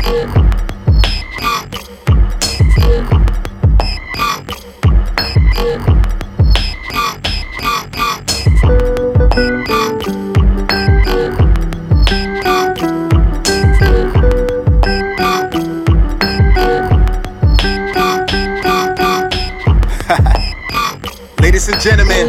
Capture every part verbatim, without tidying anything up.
Ladies and gentlemen,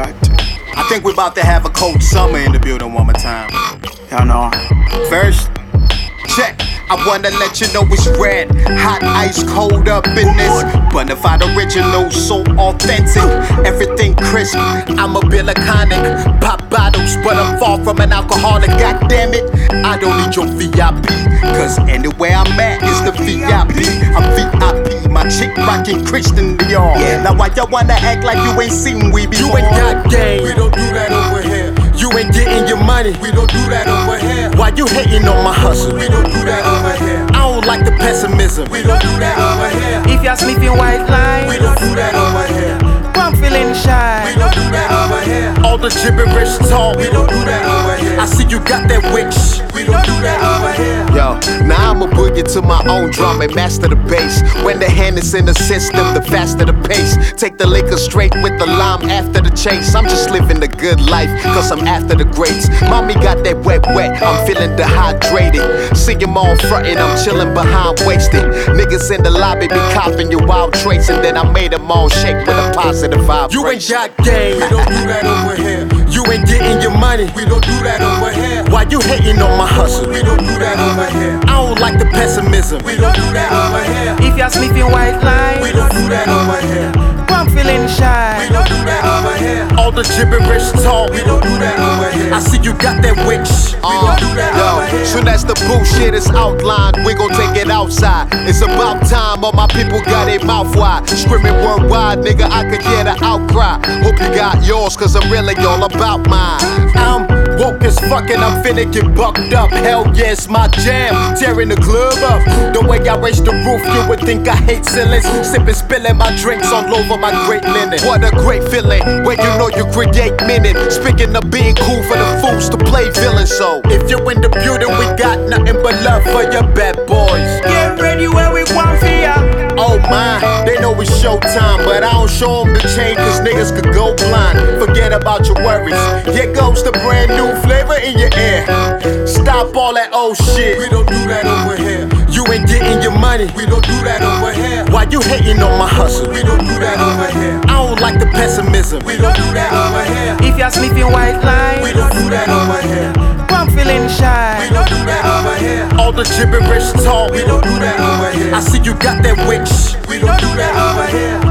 I think we're about to have a cold summer in the building one more time. Y'all know. First, check. I wanna let you know it's red, hot, ice cold up in this Bonafide original, so authentic, everything crisp. I'm a Bill Iconic, pop bottles, but I'm far from an alcoholic. God damn it, I don't need your V I P, cause anywhere I'm at is the V I P. I'm V I P, my chick rockin' Christian Dior. Yeah. Now why y'all wanna act like you ain't seen we before? You ain't got game, we don't do that over here. You ain't getting your money, we don't do that over here. Why you hating on my hustle? We don't do that over here. I don't like the pessimism. We don't do that over here. If you're sleeping white line, we don't do that over here. I'm feeling shy. We don't do that over here. All the gibberish talk, we don't do that over here. I see you got that witch. We don't do that over here. Yo, now I'ma boogie to my own drum and master the bass. When the hand is in the system, the faster the pace. Take the liquor straight with the lime after the chase. I'm just living the good life, cause I'm after the greats. Mommy got that wet wet, I'm feeling dehydrated. See them all frontin', I'm chillin' behind wasted. Niggas in the lobby be copping your wild traits, and then I made them all shake with a positive vibe. You ain't got game, we don't do that over here. You ain't getting your money, we don't do that over here. Why you hating on my hustle? We don't do that over here. I don't like the pessimism. We don't do that over here. If you're sleeping white line, we don't do that over here. I'm feeling shy. We don't do that over here. All the gibberish talk, we don't do that over here. I see you got that witch. We don't do that yo, over here. soon as the bullshit is outlined, we gon' take it outside. It's about time, all my people got their mouth wide. Screaming worldwide, nigga, I could hear the outcry. Hope you got yours, cause I'm really all about mine. I'm woke as fuck and I'm finna get bucked up. Hell yeah, it's my jam, tearing the club up. The way I raise the roof, you would think I hate ceilings. Sipping, spilling my drinks all over my great linen. What a great feeling, when you know you create meaning. Speaking of being cool for the fools to play villain. So if you're in the building, we got nothing but love for your bad boys. Get ready where we want for ya. Oh my, they know it's showtime, but I don't show them the chain cause niggas could go blind. Forget about your worries, here goes the brand new flavor in your ear. Stop all that old shit, we don't do that over here. You ain't getting your money, we don't do that over here. Why you hating on my hustle? We don't do that over here. I don't like the pessimism. We don't do that over here. If you're sleeping white line, we don't do that over here. I'm feeling shy. We don't do that over here. All the gibberish talk, we don't do that over here. I see you got that witch. We don't do that over here.